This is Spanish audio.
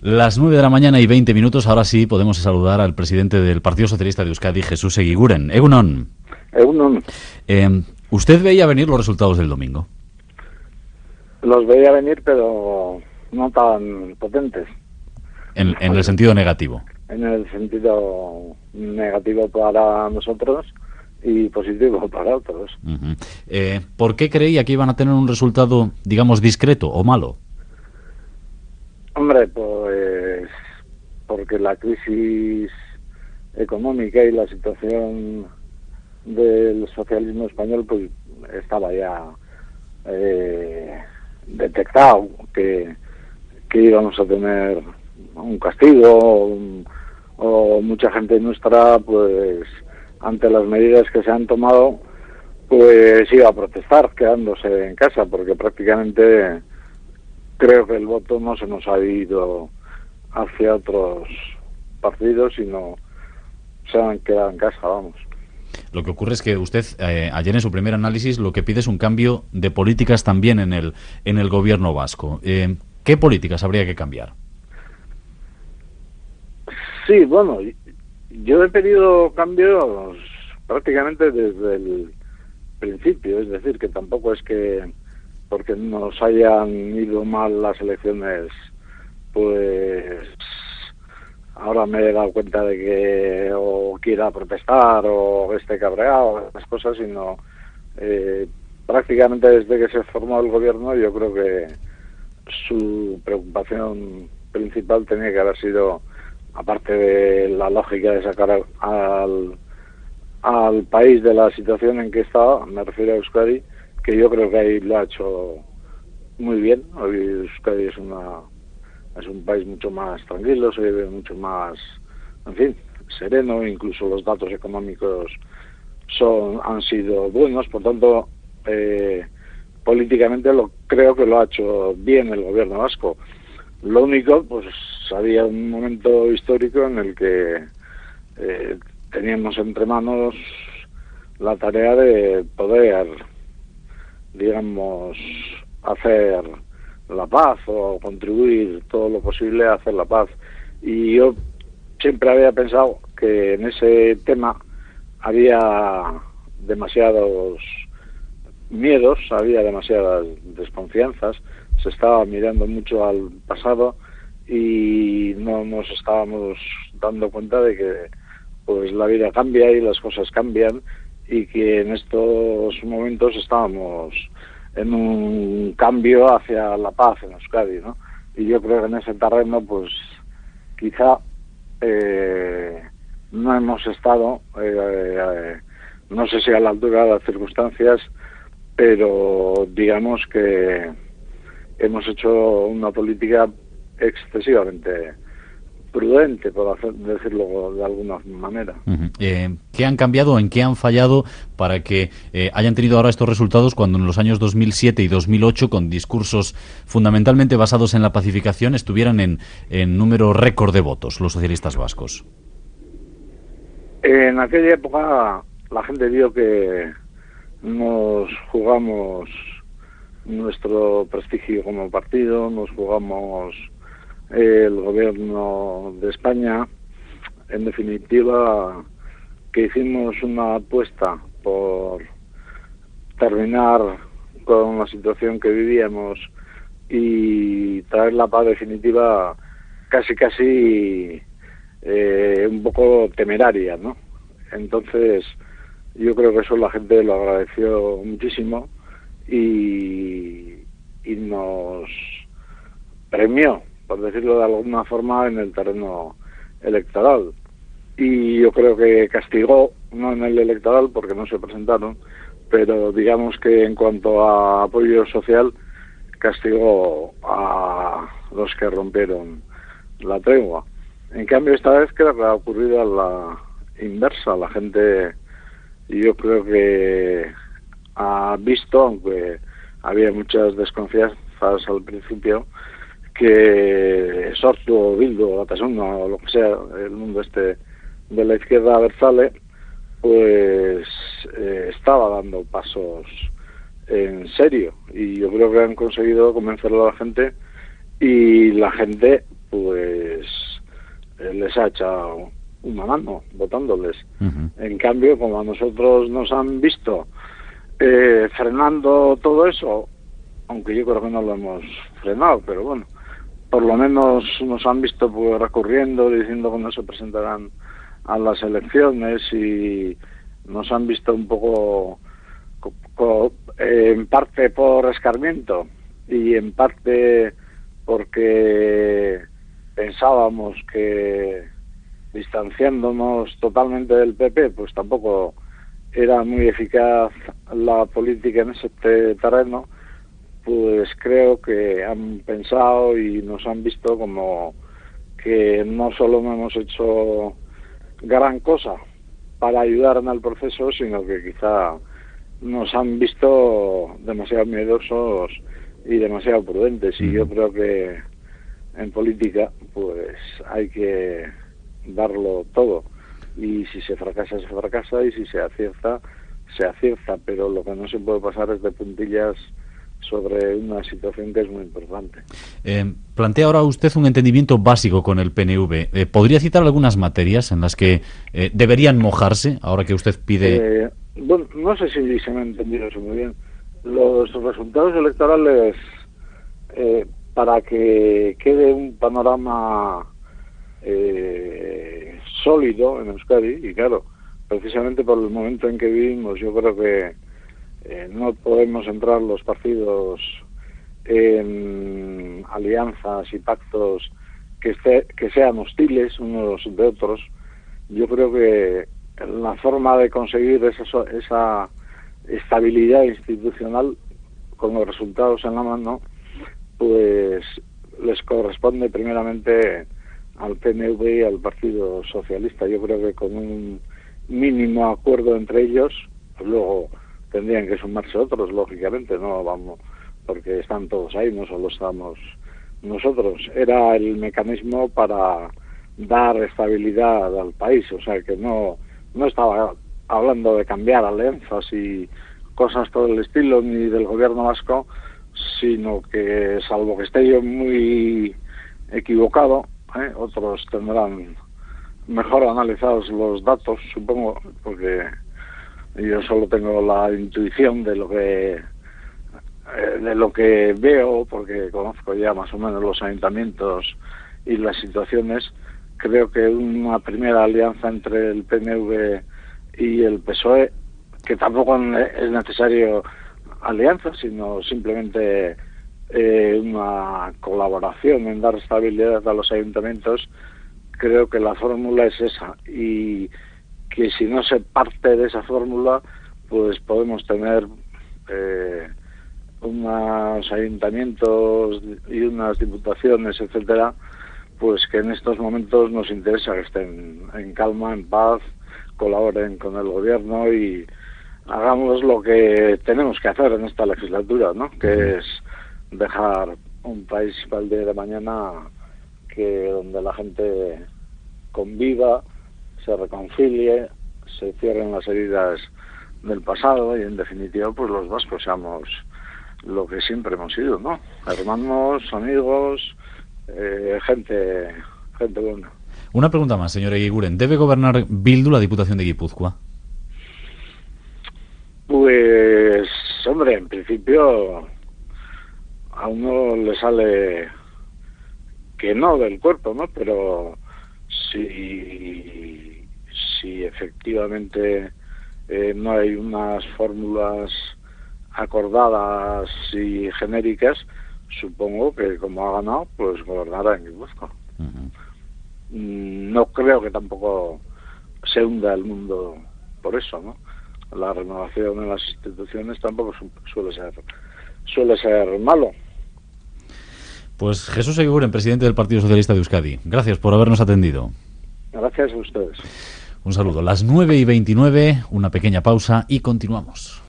Las 9 de la mañana y 20 minutos, ahora sí podemos saludar al presidente del Partido Socialista de Euskadi, Jesús Eguiguren. Egunon. Egunon. ¿Usted veía venir los resultados del domingo? Los veía venir, pero no tan potentes. En el sentido negativo. En el sentido negativo para nosotros y positivo para otros. Uh-huh. ¿Por qué creía que iban a tener un resultado, digamos, discreto o malo? Hombre, pues porque la crisis económica y la situación del socialismo español pues estaba ya detectado que íbamos a tener un castigo o mucha gente nuestra pues ante las medidas que se han tomado pues iba a protestar quedándose en casa porque prácticamente creo que el voto no se nos ha ido hacia otros partidos sino se han quedado en casa, vamos. Lo que ocurre es que usted, ayer en su primer análisis, lo que pide es un cambio de políticas también en el gobierno vasco. ¿Qué políticas habría que cambiar? Sí, bueno, yo he pedido cambios prácticamente desde el principio, es decir, que tampoco es que porque nos hayan ido mal las elecciones, pues ahora me he dado cuenta de que o quiera protestar o esté cabreado, esas cosas, sino prácticamente desde que se formó el gobierno yo creo que su preocupación principal tenía que haber sido, aparte de la lógica de sacar al país de la situación en que estaba, me refiero a Euskadi, que yo creo que ahí lo ha hecho muy bien. Hoy Euskadi es un país mucho más tranquilo, se vive mucho más, en fin, sereno, incluso los datos económicos han sido buenos, por tanto, políticamente creo que lo ha hecho bien el gobierno vasco. Lo único, pues había un momento histórico en el que teníamos entre manos la tarea de poder, digamos, hacer la paz o contribuir todo lo posible a hacer la paz. Y yo siempre había pensado que en ese tema había demasiados miedos, había demasiadas desconfianzas, se estaba mirando mucho al pasado y no nos estábamos dando cuenta de que pues la vida cambia y las cosas cambian y que en estos momentos estábamos en un cambio hacia la paz en Euskadi, ¿no? Y yo creo que en ese terreno pues quizá no hemos estado, no sé si a la altura de las circunstancias, pero digamos que hemos hecho una política excesivamente prudente, por decirlo de alguna manera. Uh-huh. ¿Qué han cambiado, en qué han fallado para que hayan tenido ahora estos resultados cuando en los años 2007 y 2008, con discursos fundamentalmente basados en la pacificación, estuvieran en número récord de votos los socialistas vascos? En aquella época la gente vio que nos jugamos nuestro prestigio como partido, nos jugamos el gobierno de España, en definitiva que hicimos una apuesta por terminar con la situación que vivíamos y traer la paz definitiva casi un poco temeraria, ¿no? Entonces yo creo que eso la gente lo agradeció muchísimo y nos premió, por decirlo de alguna forma, en el terreno electoral. Y yo creo que castigó, no en el electoral porque no se presentaron, pero digamos que en cuanto a apoyo social, castigó a los que rompieron la tregua. En cambio, esta vez creo que ha ocurrido a la inversa. La gente, yo creo que ha visto, aunque había muchas desconfianzas al principio, que Sortu o Bildu o Batasuna o lo que sea, el mundo este de la izquierda abertzale, pues estaba dando pasos en serio, y yo creo que han conseguido convencer a la gente, y la gente pues les ha echado una mano votándoles. Ujú. En cambio, como a nosotros nos han visto frenando todo eso, aunque yo creo que no lo hemos frenado, pero bueno, por lo menos nos han visto pues recurriendo, diciendo que no se presentarán a las elecciones, y nos han visto un poco en parte por escarmiento y en parte porque pensábamos que distanciándonos totalmente del PP pues tampoco era muy eficaz la política en ese terreno. Pues creo que han pensado y nos han visto como que no solo no hemos hecho gran cosa para ayudar en el proceso, sino que quizá nos han visto demasiado miedosos y demasiado prudentes. Y yo creo que en política pues hay que darlo todo, y si se fracasa, se fracasa, y si se acierta, se acierta, pero lo que no se puede pasar es de puntillas sobre una situación que es muy importante. Plantea ahora usted un entendimiento básico con el PNV. ¿Podría citar algunas materias en las que deberían mojarse, ahora que usted pide...? Bueno, no sé si se me ha entendido eso muy bien. Los resultados electorales, para que quede un panorama sólido en Euskadi, y claro, precisamente por el momento en que vivimos, yo creo que no podemos entrar los partidos en alianzas y pactos que sean hostiles unos de otros. Yo creo que la forma de conseguir esa estabilidad institucional con los resultados en la mano, pues les corresponde primeramente al PNV y al Partido Socialista. Yo creo que con un mínimo acuerdo entre ellos, pues luego tendrían que sumarse otros, lógicamente, no vamos, porque están todos ahí, no solo estamos nosotros. Era el mecanismo para dar estabilidad al país, o sea que no estaba hablando de cambiar alianzas y cosas por el estilo, ni del gobierno vasco, sino que, salvo que esté yo muy equivocado, otros tendrán mejor analizados los datos, supongo, porque yo solo tengo la intuición de lo que veo, porque conozco ya más o menos los ayuntamientos y las situaciones. Creo que una primera alianza entre el PNV y el PSOE, que tampoco es necesario alianza, sino simplemente una colaboración en dar estabilidad a los ayuntamientos, creo que la fórmula es esa, y que si no se parte de esa fórmula, pues podemos tener unos ayuntamientos y unas diputaciones, etcétera, pues que en estos momentos nos interesa que estén en calma, en paz, colaboren con el gobierno y hagamos lo que tenemos que hacer en esta legislatura, ¿no? Que es dejar un país para el día de mañana donde la gente conviva, se reconcilie, se cierren las heridas del pasado y, en definitiva, pues los vascos seamos lo que siempre hemos sido, ¿no? Hermanos, amigos, gente buena. Una pregunta más, señor Eguiguren. ¿Debe gobernar Bildu la Diputación de Guipúzcoa? Pues, hombre, en principio a uno le sale que no del cuerpo, ¿no? Pero si efectivamente no hay unas fórmulas acordadas y genéricas, supongo que como ha ganado, pues gobernará en Guipúzcoa. No creo que tampoco se hunda el mundo por eso, ¿no? La renovación en las instituciones tampoco suele ser malo. Pues Jesús Eguiguren, presidente del Partido Socialista de Euskadi. Gracias por habernos atendido. Gracias a ustedes. Un saludo. Las 9:29, una pequeña pausa y continuamos.